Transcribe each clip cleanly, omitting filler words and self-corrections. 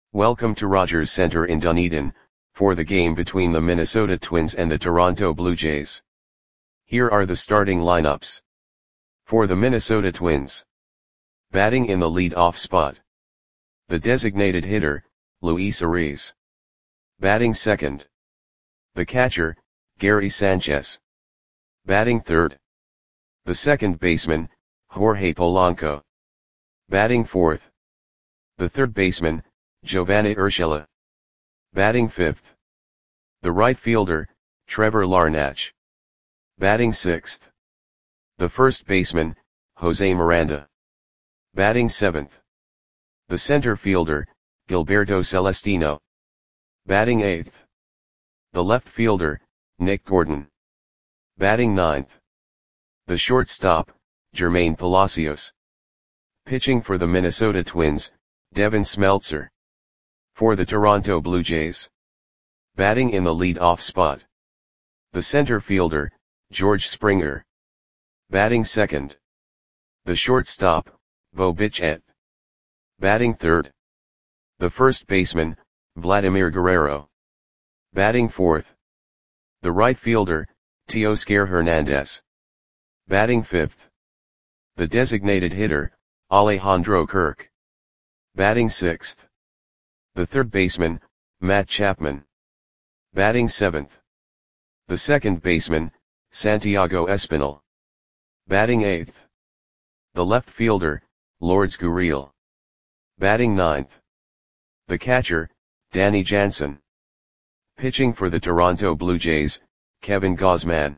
Welcome to Rogers Center in Dunedin, for the game between the Minnesota Twins and the Toronto Blue Jays. Here are the starting lineups. For the Minnesota Twins. Batting in the lead-off spot. The designated hitter, Luis Arraez. Batting second. The catcher, Gary Sanchez. Batting third. The second baseman, Jorge Polanco. Batting fourth. The third baseman, Giovanny Urshela. Batting fifth. The right fielder, Trevor Larnach. Batting sixth. The first baseman, Jose Miranda. Batting seventh. The center fielder, Gilberto Celestino. Batting eighth. The left fielder, Nick Gordon. Batting ninth. The shortstop, Jermaine Palacios. Pitching for the Minnesota Twins, Devin Smeltzer. For the Toronto Blue Jays. Batting in the lead-off spot. The center fielder, George Springer. Batting second. The shortstop, Bo Bichette. Batting third. The first baseman, Vladimir Guerrero. Batting fourth. The right fielder, Teoscar Hernandez. Batting fifth. The designated hitter, Alejandro Kirk. Batting sixth. The third baseman, Matt Chapman. Batting seventh. The second baseman, Santiago Espinal. Batting eighth. The left fielder, Lourdes Gurriel. Batting ninth. The catcher, Danny Jansen. Pitching for the Toronto Blue Jays, Kevin Gausman.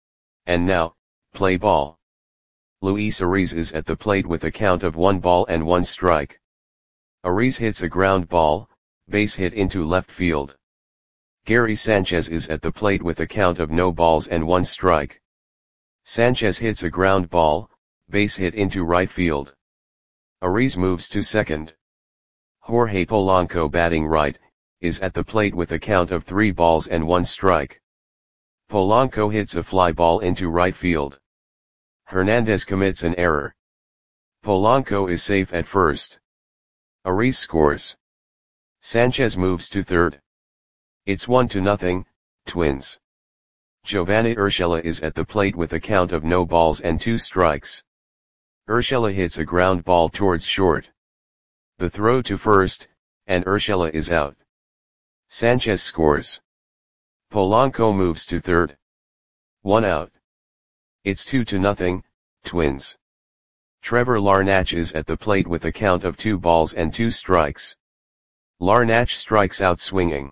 And now, play ball. Luis Arraez is at the plate with a count of 1-1 strike. Arraez hits a ground ball, base hit into left field. Gary Sanchez is at the plate with a count of 0-1 strike. Sanchez hits a ground ball, base hit into right field. Arraez moves to second. Jorge Polanco, batting right, is at the plate with a count of 3-1 strike. Polanco hits a fly ball into right field. Hernandez commits an error. Polanco is safe at first. Arraez scores. Sanchez moves to third. It's 1-0, Twins. Giovanny Urshela is at the plate with a count of 0-2 strikes. Urshela hits a ground ball towards short. The throw to first, and Urshela is out. Sanchez scores. Polanco moves to third. 1 out. It's 2-0, Twins. Trevor Larnach is at the plate with a count of 2-2 strikes. Larnach strikes out swinging.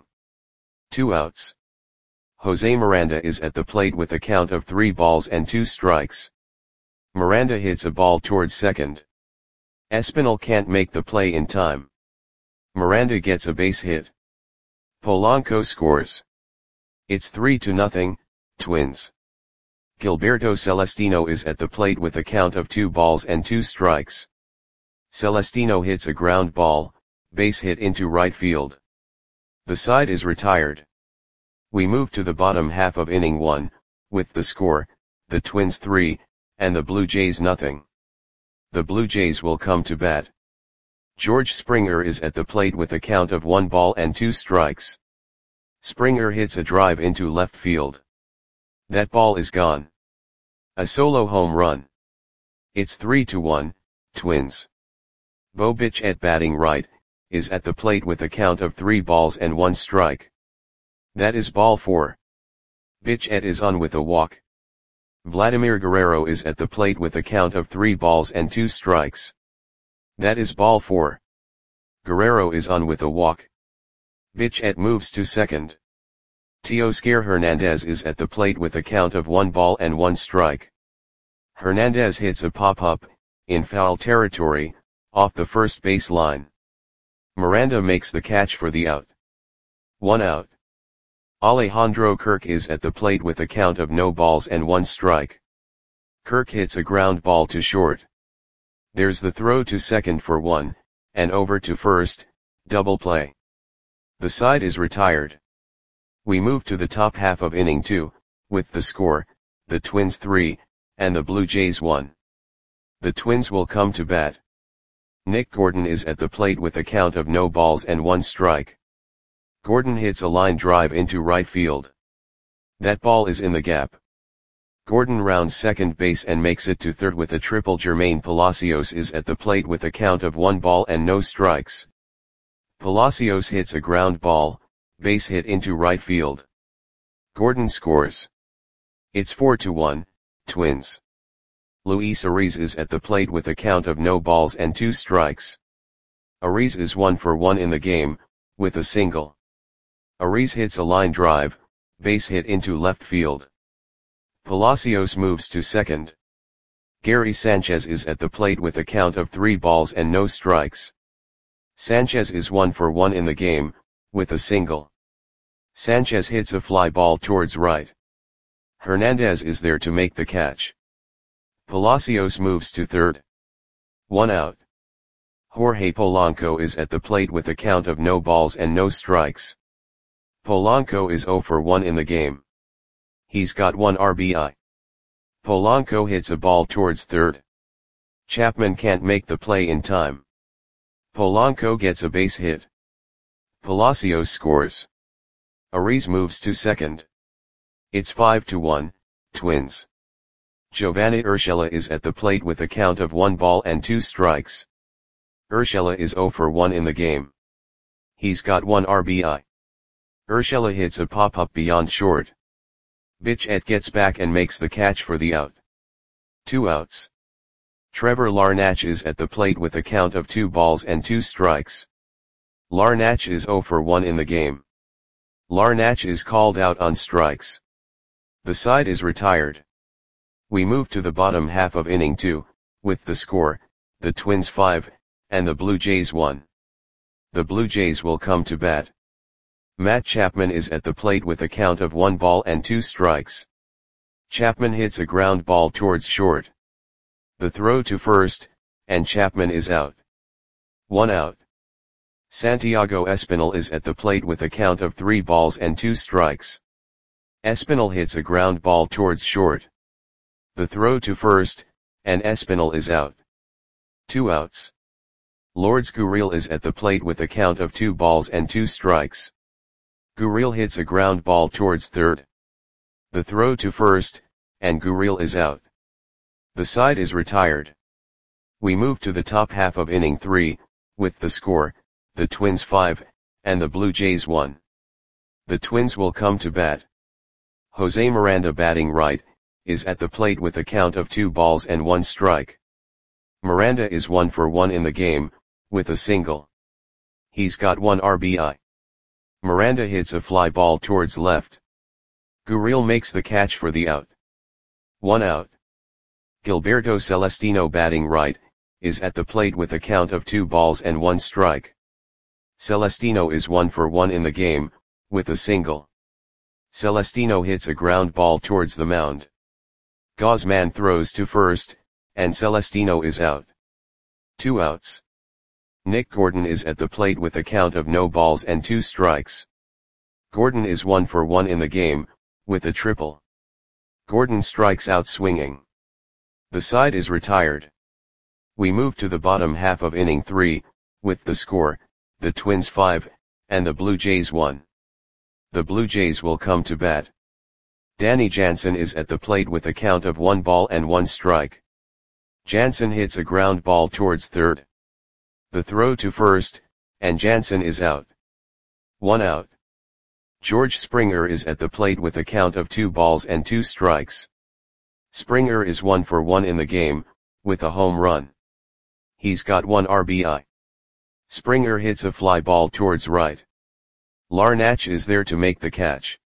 2 outs. Jose Miranda is at the plate with a count of 3-2 strikes. Miranda hits a ball towards second. Espinal can't make the play in time. Miranda gets a base hit. Polanco scores. It's 3-0, Twins. Gilberto Celestino is at the plate with a count of 2-2 strikes. Celestino hits a ground ball, base hit into right field. The side is retired. We move to the bottom half of inning 1, with the score, the Twins 3, and the Blue Jays 0. The Blue Jays will come to bat. George Springer is at the plate with a count of 1-2 strikes. Springer hits a drive into left field. That ball is gone. A solo home run. It's 3-1, Twins. Bo Bichette, batting right, is at the plate with a count of 3-1 strike. That is ball 4. Bichette is on with a walk. Vladimir Guerrero is at the plate with a count of 3-2 strikes. That is ball 4. Guerrero is on with a walk. Bichette moves to second. Teoscar Hernandez is at the plate with a count of 1-1 strike. Hernandez hits a pop-up, in foul territory, off the first base line. Miranda makes the catch for the out. 1 out. Alejandro Kirk is at the plate with a count of 0-1 strike. Kirk hits a ground ball to short. There's the throw to second for 1, and over to first, double play. The side is retired. We move to the top half of inning 2, with the score, the Twins 3, and the Blue Jays 1. The Twins will come to bat. Nick Gordon is at the plate with a count of no balls and 1 strike. Gordon hits a line drive into right field. That ball is in the gap. Gordon rounds second base and makes it to third with a triple. Jermaine Palacios is at the plate with a count of 1 ball and no strikes. Palacios hits a ground ball, base hit into right field. Gordon scores. It's 4-1, Twins. Luis Ariz is at the plate with a count of no balls and 2 strikes. Ariz is 1 for 1 in the game, with a single. Ariz hits a line drive, base hit into left field. Palacios moves to second. Gary Sanchez is at the plate with a count of 3 balls and no strikes. Sanchez is 1 for 1 in the game, with a single. Sanchez hits a fly ball towards right. Hernandez is there to make the catch. Palacios moves to third. 1 out. Jorge Polanco is at the plate with a count of no balls and no strikes. Polanco is 0 for 1 in the game. He's got 1 RBI. Polanco hits a ball towards third. Chapman can't make the play in time. Polanco gets a base hit. Palacios scores. Ariz moves to second. It's 5-1, Twins. Giovanni Urshela is at the plate with a count of 1 ball and 2 strikes. Urshela is 0 for 1 in the game. He's got 1 RBI. Urshela hits a pop-up beyond short. Bichette gets back and makes the catch for the out. 2 outs. Trevor Larnach is at the plate with a count of 2 balls and 2 strikes. Larnach is 0 for 1 in the game. Larnach is called out on strikes. The side is retired. We move to the bottom half of inning 2, with the score, the Twins 5, and the Blue Jays 1. The Blue Jays will come to bat. Matt Chapman is at the plate with a count of 1 ball and 2 strikes. Chapman hits a ground ball towards short. The throw to first, and Chapman is out. 1 out. Santiago Espinal is at the plate with a count of 3 balls and 2 strikes. Espinal hits a ground ball towards short. The throw to first, and Espinal is out. 2 outs. Lourdes Gurriel is at the plate with a count of 2 balls and 2 strikes. Gurriel hits a ground ball towards third. The throw to first, and Gurriel is out. The side is retired. We move to the top half of inning 3, with the score, the Twins 5, and the Blue Jays 1. The Twins will come to bat. Jose Miranda, batting right, is at the plate with a count of 2 balls and 1 strike. Miranda is 1 for 1 in the game, with a single. He's got 1 RBI. Miranda hits a fly ball towards left. Gurriel makes the catch for the out. 1 out. Gilberto Celestino, batting right, is at the plate with a count of 2 balls and 1 strike. Celestino is 1 for 1 in the game, with a single. Celestino hits a ground ball towards the mound. Gausman throws to first, and Celestino is out. 2 outs. Nick Gordon is at the plate with a count of no balls and 2 strikes. Gordon is 1 for 1 in the game, with a triple. Gordon strikes out swinging. The side is retired. We move to the bottom half of inning 3, with the score, the Twins 5, and the Blue Jays 1. The Blue Jays will come to bat. Danny Jansen is at the plate with a count of 1 ball and 1 strike. Jansen hits a ground ball towards third. The throw to first, and Jansen is out. 1 out. George Springer is at the plate with a count of 2 balls and 2 strikes. Springer is 1 for 1 in the game, with a home run. He's got 1 RBI. Springer hits a fly ball towards right. Larnach is there to make the catch.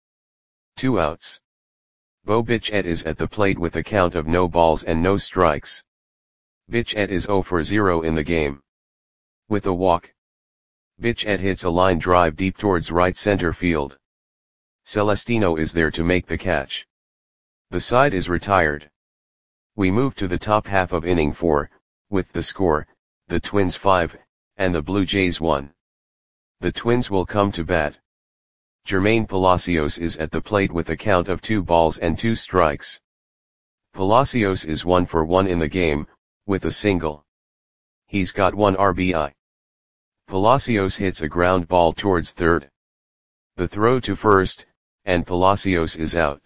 2 outs. Bo Bichette is at the plate with a count of no balls and no strikes. Bichette is 0 for 0 in the game. With a walk. Bichette hits a line drive deep towards right center field. Celestino is there to make the catch. The side is retired. We move to the top half of inning 4, with the score, the Twins 5, and the Blue Jays 1. The Twins will come to bat. Jermaine Palacios is at the plate with a count of 2 balls and 2 strikes. Palacios is 1 for 1 in the game, with a single. He's got 1 RBI. Palacios hits a ground ball towards third. The throw to first, and Palacios is out.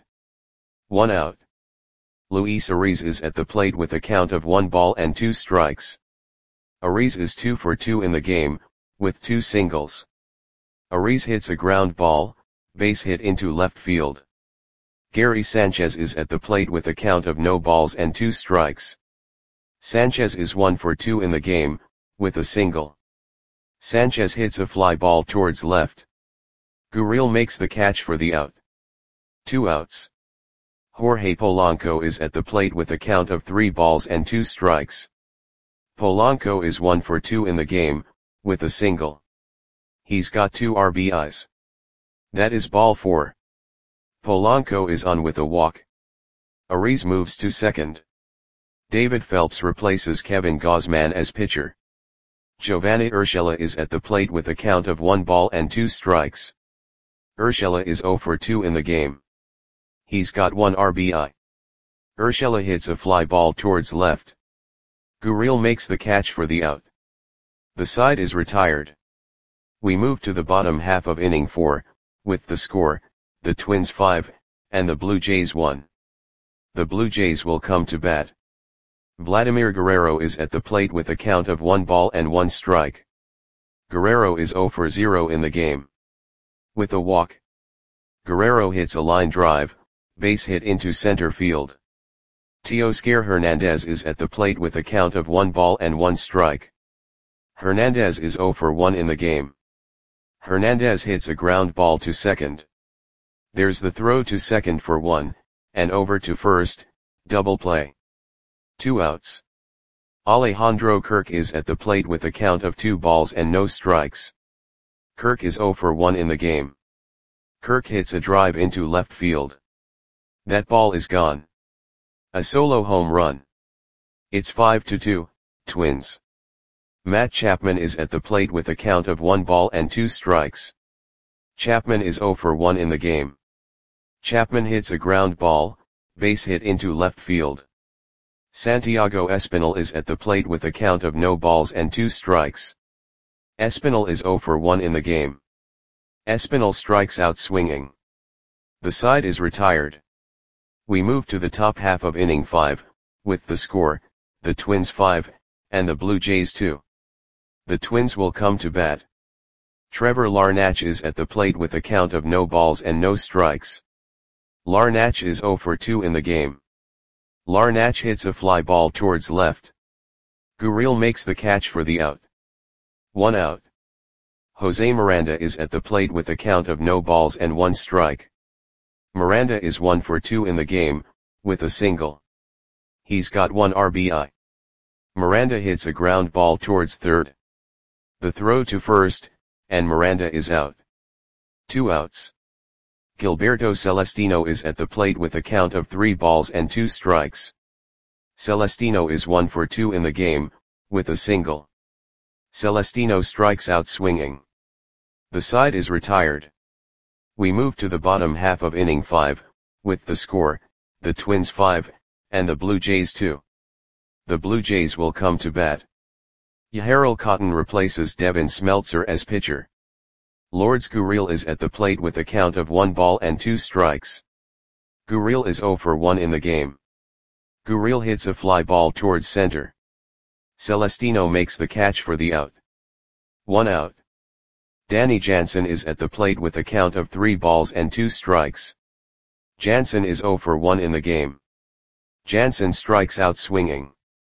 1 out. Luis Ariz is at the plate with a count of 1 ball and 2 strikes. Ariz is 2 for 2 in the game, with 2 singles. Ariz hits a ground ball, base hit into left field. Gary Sanchez is at the plate with a count of no balls and 2 strikes. Sanchez is 1 for 2 in the game, with a single. Sanchez hits a fly ball towards left. Gurriel makes the catch for the out. 2 outs. Jorge Polanco is at the plate with a count of 3 balls and 2 strikes. Polanco is 1 for 2 in the game, with a single. He's got 2 RBIs. That is ball 4. Polanco is on with a walk. Ariz moves to second. David Phelps replaces Kevin Gausman as pitcher. Giovanni Urshela is at the plate with a count of 1 ball and 2 strikes. Urshela is 0 for 2 in the game. He's got 1 RBI. Urshela hits a fly ball towards left. Gurriel makes the catch for the out. The side is retired. We move to the bottom half of inning 4, with the score, the Twins 5, and the Blue Jays 1. The Blue Jays will come to bat. Vladimir Guerrero is at the plate with a count of 1 ball and 1 strike. Guerrero is 0 for 0 in the game. With a walk. Guerrero hits a line drive, base hit into center field. Teoscar Hernandez is at the plate with a count of 1 ball and 1 strike. Hernandez is 0 for 1 in the game. Hernandez hits a ground ball to second. There's the throw to second for 1, and over to first, double play. 2 outs. Alejandro Kirk is at the plate with a count of 2 balls and no strikes. Kirk is 0 for 1 in the game. Kirk hits a drive into left field. That ball is gone. A solo home run. It's 5-2, Twins. Matt Chapman is at the plate with a count of 1 ball and 2 strikes. Chapman is 0 for 1 in the game. Chapman hits a ground ball, base hit into left field. Santiago Espinal is at the plate with a count of no balls and 2 strikes. Espinal is 0 for 1 in the game. Espinal strikes out swinging. The side is retired. We move to the top half of inning 5, with the score, the Twins 5, and the Blue Jays 2. The Twins will come to bat. Trevor Larnach is at the plate with a count of no balls and no strikes. Larnach is 0 for 2 in the game. Larnach hits a fly ball towards left. Gurriel makes the catch for the out. 1 out. Jose Miranda is at the plate with a count of no balls and 1 strike. Miranda is 1 for 2 in the game, with a single. He's got 1 RBI. Miranda hits a ground ball towards third. The throw to first, and Miranda is out. 2 outs. Gilberto Celestino is at the plate with a count of 3 balls and 2 strikes. Celestino is 1 for 2 in the game, with a single. Celestino strikes out swinging. The side is retired. We move to the bottom half of inning 5, with the score, the Twins 5, and the Blue Jays 2. The Blue Jays will come to bat. Yahirel Cotton replaces Devin Smeltzer as pitcher. Lourdes Gurriel is at the plate with a count of 1 ball and 2 strikes. Gurriel is 0 for 1 in the game. Gurriel hits a fly ball towards center. Celestino makes the catch for the out. 1 out. Danny Jansen is at the plate with a count of 3 balls and 2 strikes. Jansen is 0 for 1 in the game. Jansen strikes out swinging.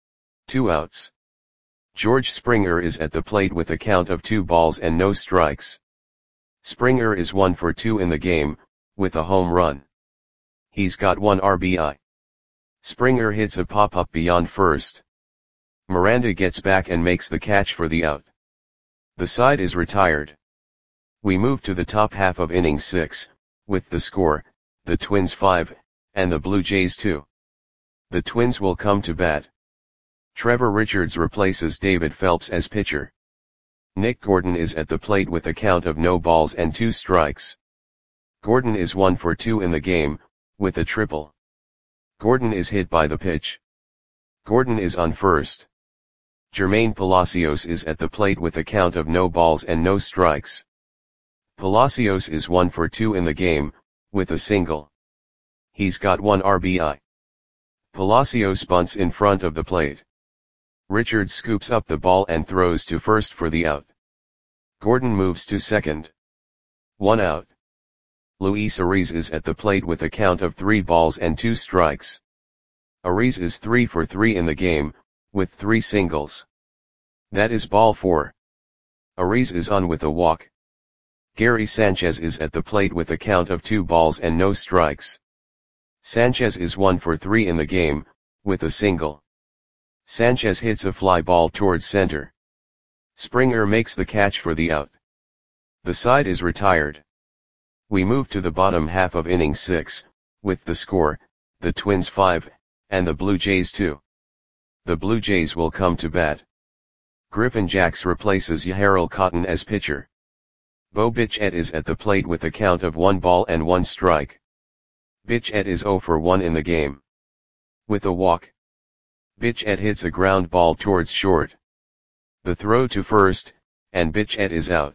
2 outs. George Springer is at the plate with a count of 2 balls and no strikes. Springer is 1 for 2 in the game, with a home run. He's got 1 RBI. Springer hits a pop-up beyond first. Miranda gets back and makes the catch for the out. The side is retired. We move to the top half of inning 6, with the score, the Twins 5, and the Blue Jays 2. The Twins will come to bat. Trevor Richards replaces David Phelps as pitcher. Nick Gordon is at the plate with a count of no balls and 2 strikes. Gordon is 1 for 2 in the game, with a triple. Gordon is hit by the pitch. Gordon is on first. Jermaine Palacios is at the plate with a count of no balls and no strikes. Palacios is 1 for 2 in the game, with a single. He's got 1 RBI. Palacios bunts in front of the plate. Richards scoops up the ball and throws to first for the out. Gordon moves to second. 1 out. Luis Ariz is at the plate with a count of 3 balls and 2 strikes. Ariz is 3 for 3 in the game, with 3 singles. That is ball 4. Ariz is on with a walk. Gary Sanchez is at the plate with a count of 2 balls and no strikes. Sanchez is 1 for 3 in the game, with a single. Sanchez hits a fly ball towards center. Springer makes the catch for the out. The side is retired. We move to the bottom half of inning 6, with the score, the Twins 5, and the Blue Jays 2. The Blue Jays will come to bat. Griffin Jax replaces Yahirel Cotton as pitcher. Bo Bichette is at the plate with a count of 1 ball and 1 strike. Bichette is 0 for 1 in the game. With a walk. Bichette hits a ground ball towards short. The throw to first, and Bichette is out.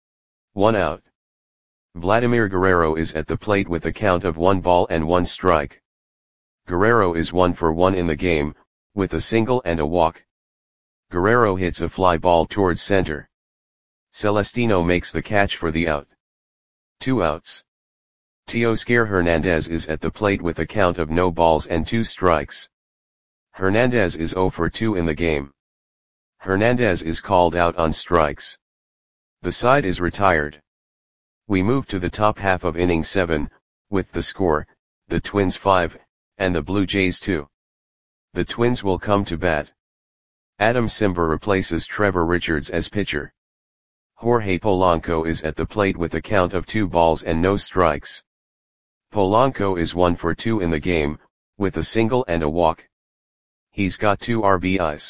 1 out. Vladimir Guerrero is at the plate with a count of 1 ball and 1 strike. Guerrero is 1 for 1 in the game, with a single and a walk. Guerrero hits a fly ball towards center. Celestino makes the catch for the out. 2 outs. Teoscar Hernandez is at the plate with a count of no balls and 2 strikes. Hernandez is 0 for 2 in the game. Hernandez is called out on strikes. The side is retired. We move to the top half of inning 7, with the score, the Twins 5, and the Blue Jays 2. The Twins will come to bat. Adam Cimber replaces Trevor Richards as pitcher. Jorge Polanco is at the plate with a count of 2 balls and no strikes. Polanco is 1 for 2 in the game, with a single and a walk. He's got 2 RBIs.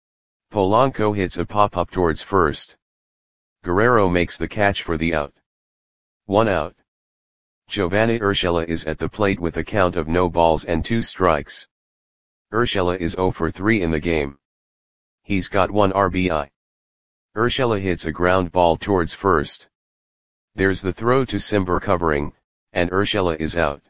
Polanco hits a pop-up towards first. Guerrero makes the catch for the out. 1 out. Giovanni Urshela is at the plate with a count of no balls and 2 strikes. Urshela is 0 for 3 in the game. He's got 1 RBI. Urshela hits a ground ball towards first. There's the throw to Cimber covering, and Urshela is out.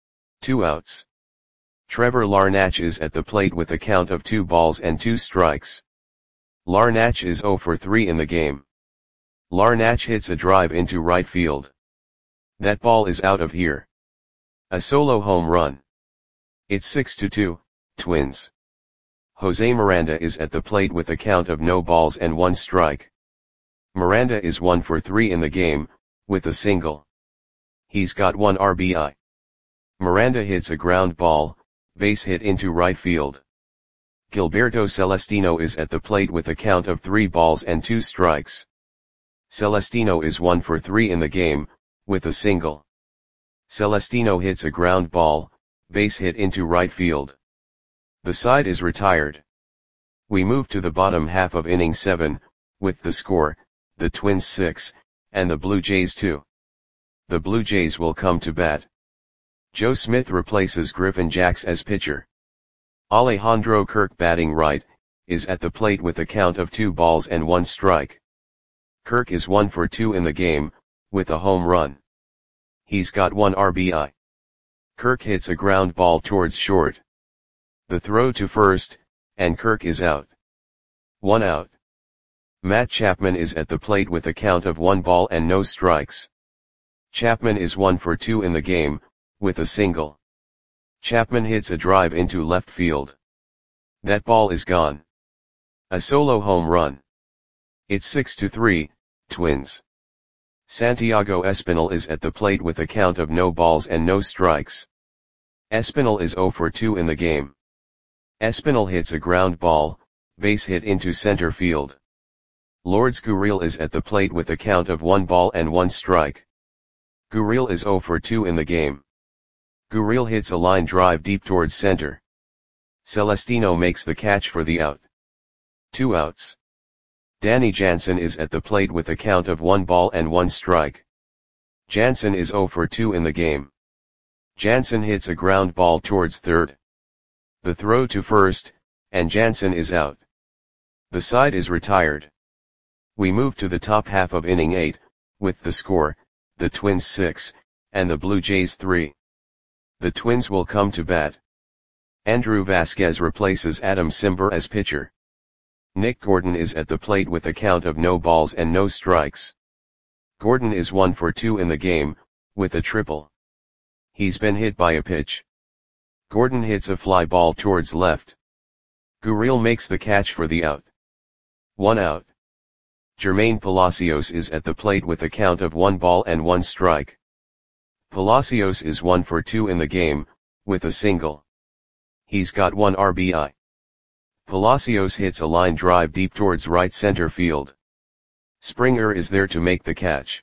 2 outs. Trevor Larnach is at the plate with a count of 2 balls and 2 strikes. Larnach is 0 for 3 in the game. Larnach hits a drive into right field. That ball is out of here. A solo home run. It's 6-2, Twins. Jose Miranda is at the plate with a count of no balls and 1 strike. Miranda is 1 for 3 in the game, with a single. He's got 1 RBI. Miranda hits a ground ball, base hit into right field. Gilberto Celestino is at the plate with a count of 3 balls and 2 strikes. Celestino is 1 for 3 in the game, with a single. Celestino hits a ground ball, base hit into right field. The side is retired. We move to the bottom half of inning 7, with the score, the Twins 6, and the Blue Jays 2. The Blue Jays will come to bat. Joe Smith replaces Griffin Jax as pitcher. Alejandro Kirk, batting right, is at the plate with a count of 2 balls and 1 strike. Kirk is 1 for 2 in the game, with a home run. He's got 1 RBI. Kirk hits a ground ball towards short. The throw to first, and Kirk is out. 1 out. Matt Chapman is at the plate with a count of 1 ball and no strikes. Chapman is 1 for 2 in the game, with a single. Chapman hits a drive into left field. That ball is gone. A solo home run. It's 6-3, Twins. Santiago Espinal is at the plate with a count of no balls and no strikes. Espinal is 0 for 2 in the game. Espinal hits a ground ball, base hit into center field. Lourdes Gurriel is at the plate with a count of 1 ball and 1 strike. Gurriel is 0 for 2 in the game. Gurriel hits a line drive deep towards center. Celestino makes the catch for the out. 2 outs. Danny Jansen is at the plate with a count of 1 ball and 1 strike. Jansen is 0 for 2 in the game. Jansen hits a ground ball towards third. The throw to first, and Jansen is out. The side is retired. We move to the top half of inning 8, with the score, the Twins 6, and the Blue Jays 3. The Twins will come to bat. Andrew Vasquez replaces Adam Cimber as pitcher. Nick Gordon is at the plate with a count of no balls and no strikes. Gordon is 1 for 2 in the game, with a triple. He's been hit by a pitch. Gordon hits a fly ball towards left. Gurriel makes the catch for the out. 1 out. Jermaine Palacios is at the plate with a count of 1 ball and 1 strike. Palacios is 1 for 2 in the game, with a single. He's got 1 RBI. Palacios hits a line drive deep towards right center field. Springer is there to make the catch.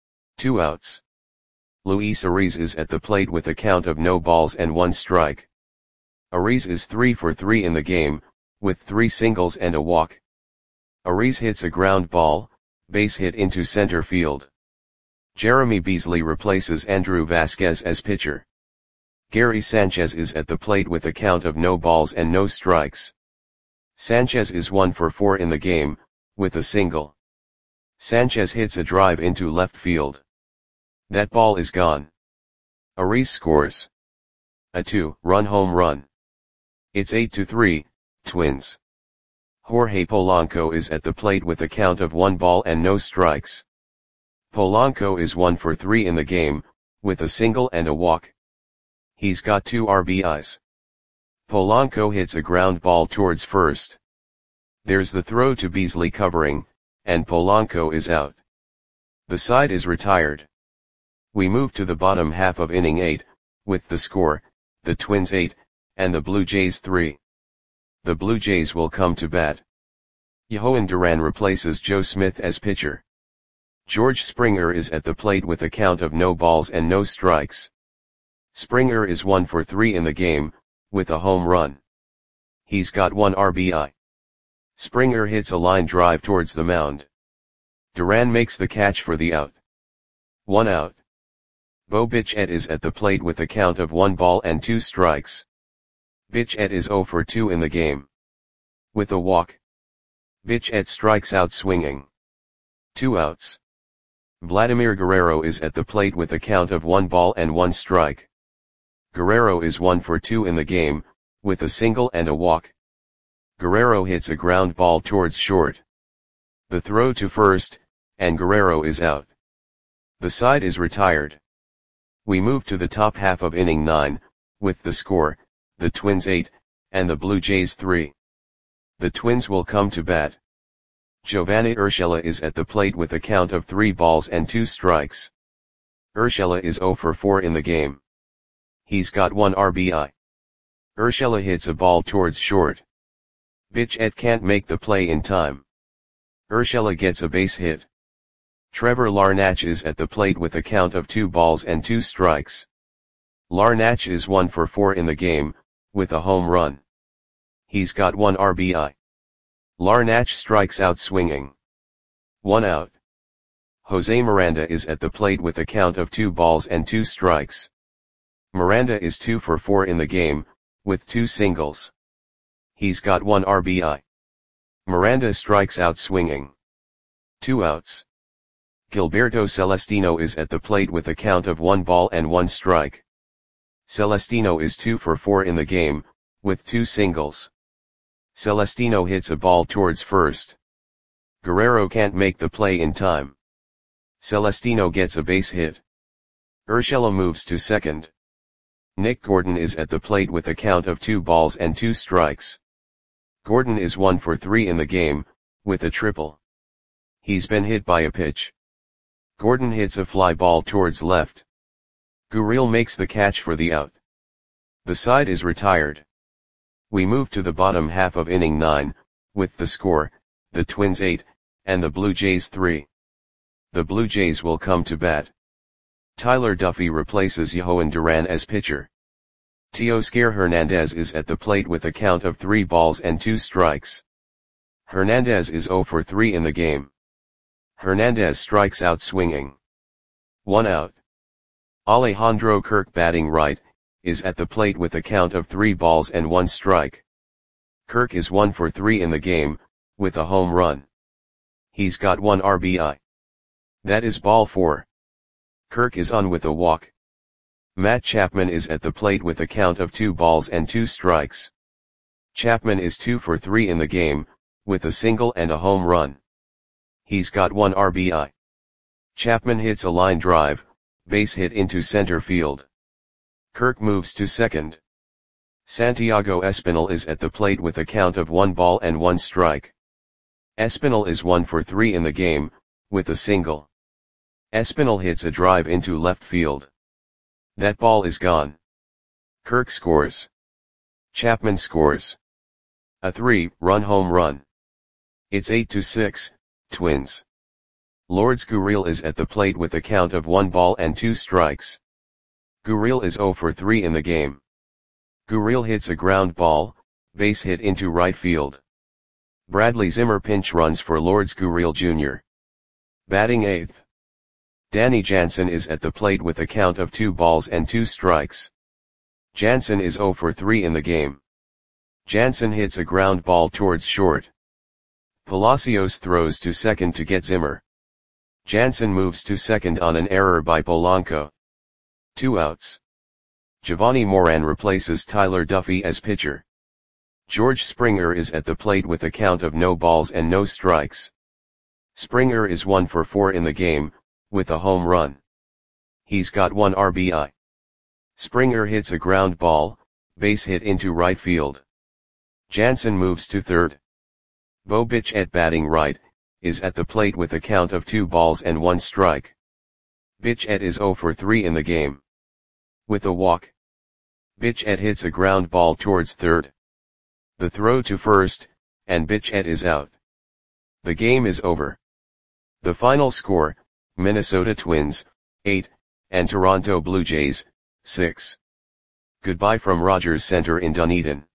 2 outs. Luis Ariz is at the plate with a count of no balls and 1 strike. Ariz is 3 for 3 in the game, with 3 singles and a walk. Ariz hits a ground ball, base hit into center field. Jeremy Beasley replaces Andrew Vasquez as pitcher. Gary Sanchez is at the plate with a count of no balls and no strikes. Sanchez is 1 for 4 in the game, with a single. Sanchez hits a drive into left field. That ball is gone. Ariz scores a 2-run home run. It's 8-3, Twins. Jorge Polanco is at the plate with a count of 1 ball and no strikes. Polanco is 1 for 3 in the game, with a single and a walk. He's got 2 RBIs. Polanco hits a ground ball towards first. There's the throw to Beasley covering, and Polanco is out. The side is retired. We move to the bottom half of inning 8, with the score, the Twins 8, and the Blue Jays 3. The Blue Jays will come to bat. Yohan Duran replaces Joe Smith as pitcher. George Springer is at the plate with a count of no balls and no strikes. Springer is 1 for 3 in the game, with a home run. He's got 1 RBI. Springer hits a line drive towards the mound. Duran makes the catch for the out. 1 out. Bo Bichette is at the plate with a count of 1 ball and 2 strikes. Bichette is 0 for 2 in the game. With a walk. Bichette strikes out swinging. 2 outs. Vladimir Guerrero is at the plate with a count of 1 ball and 1 strike. Guerrero is 1 for 2 in the game, with a single and a walk. Guerrero hits a ground ball towards short. The throw to first, and Guerrero is out. The side is retired. We move to the top half of inning 9, with the score, the Twins 8, and the Blue Jays 3. The Twins will come to bat. Giovanni Urshela is at the plate with a count of 3 balls and 2 strikes. Urshela is 0 for 4 in the game. He's got 1 RBI. Urshela hits a ball towards short. Bichette can't make the play in time. Urshela gets a base hit. Trevor Larnach is at the plate with a count of 2 balls and 2 strikes. Larnach is 1 for 4 in the game, with a home run. He's got 1 RBI. Larnach strikes out swinging. 1 out. Jose Miranda is at the plate with a count of 2 balls and 2 strikes. Miranda is 2 for 4 in the game, with 2 singles. He's got 1 RBI. Miranda strikes out swinging. 2 outs. Gilberto Celestino is at the plate with a count of 1 ball and 1 strike. Celestino is 2 for 4 in the game, with 2 singles. Celestino hits a ball towards first. Guerrero can't make the play in time. Celestino gets a base hit. Urshela moves to second. Nick Gordon is at the plate with a count of 2 balls and 2 strikes. Gordon is 1 for 3 in the game, with a triple. He's been hit by a pitch. Gordon hits a fly ball towards left. Gurriel makes the catch for the out. The side is retired. We move to the bottom half of inning 9, with the score, the Twins 8, and the Blue Jays 3. The Blue Jays will come to bat. Tyler Duffy replaces Yohan Duran as pitcher. Teoscar Hernandez is at the plate with a count of 3 balls and 2 strikes. Hernandez is 0 for 3 in the game. Hernandez strikes out swinging. 1 out. Alejandro Kirk batting right, is at the plate with a count of 3 balls and 1 strike. Kirk is 1 for 3 in the game, with a home run. He's got 1 RBI. That is ball 4. Kirk is on with a walk. Matt Chapman is at the plate with a count of 2 balls and 2 strikes. Chapman is 2 for 3 in the game, with a single and a home run. He's got 1 RBI. Chapman hits a line drive, base hit into center field. Kirk moves to second. Santiago Espinal is at the plate with a count of 1 ball and 1 strike. Espinal is 1 for 3 in the game, with a single. Espinal hits a drive into left field. That ball is gone. Kirk scores. Chapman scores. A 3-run home run. It's 8-6, Twins. Lourdes Gurriel is at the plate with a count of 1 ball and 2 strikes. Gurriel is 0 for 3 in the game. Gurriel hits a ground ball, base hit into right field. Bradley Zimmer pinch runs for Lourdes Gurriel Jr. Batting 8th. Danny Jansen is at the plate with a count of 2 balls and 2 strikes. Jansen is 0 for 3 in the game. Jansen hits a ground ball towards short. Palacios throws to second to get Zimmer. Jansen moves to second on an error by Polanco. 2 outs. Giovanni Moran replaces Tyler Duffy as pitcher. George Springer is at the plate with a count of no balls and no strikes. Springer is 1 for 4 in the game, with a home run. He's got 1 RBI. Springer hits a ground ball, base hit into right field. Jansen moves to third. Bo Bichette batting right, is at the plate with a count of 2 balls and 1 strike. Bichette is 0 for 3 in the game. With a walk. Bichette hits a ground ball towards third. The throw to first, and Bichette is out. The game is over. The final score, Minnesota Twins, 8, and Toronto Blue Jays, 6. Goodbye from Rogers Center in Dunedin.